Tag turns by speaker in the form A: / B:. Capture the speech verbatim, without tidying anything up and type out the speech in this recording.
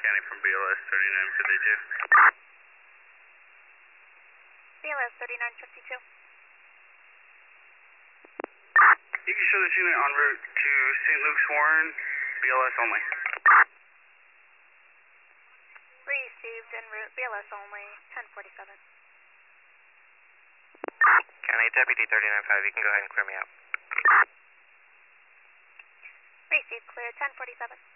A: County from B L S thirty-nine fifty-two.
B: B L S thirty-nine fifty-two.
A: You can show this unit en route to Saint Luke's Warren, B L S only.
B: Received en route, B L S only, ten forty-seven.
C: County Deputy thirty-nine five, you can go ahead and clear me out.
B: Received, clear, ten forty-seven.